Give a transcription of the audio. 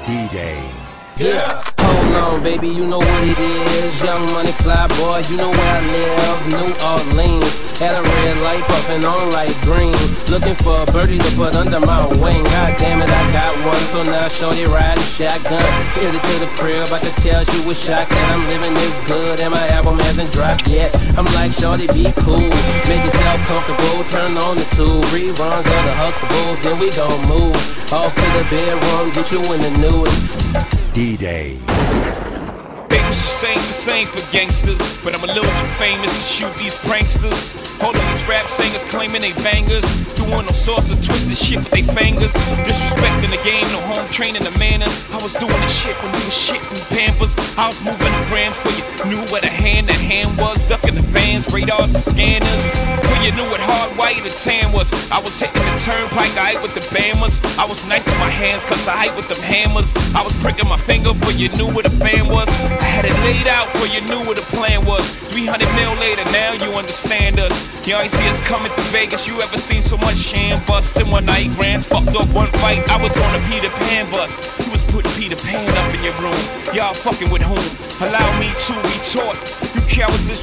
D-Day. Yeah. Hold on, baby, you know what it is. Young money fly boy, you know where I live. New Orleans, had a red light puffin' on like green. Looking for a birdie to put under my wing. God damn it, I got one, so now shorty riding shotgun. Hit it to the crib, I could tell she was shocked that I'm living this good and my album hasn't dropped yet. I'm like, shorty, be cool, make yourself comfortable, turn on the tube. Reruns of the Huxtables, then we gon' move off to the bedroom, get you in the nude. D-Day. They was just ain't the same for gangsters, but I'm a little too famous to shoot these pranksters. Holding these rap singers claiming they bangers, doing all sorts of twisted shit with they fingers. Disrespecting the game, no home training the manners. I was doing this shit when you was shitting Pampers. I was moving the grams for you knew what that hand was. Ducking the vans, radars and scanners. For you knew what hard white or tan was. I was hitting the turnpike, I ate with the bammers. I was nice in my hands, cause I ate with them hammers. I was pricking my finger for you knew what a fan was. I had it laid out for you knew what the plan was. 300 mil later, now you understand us. You ain't see us coming to Vegas. You ever seen so much sham bust in one night? Grand fucked up one fight. I was on a Peter Pan bus. You was putting Peter Pan up in your room. Y'all fucking with whom? Allow me to retort. You cowards is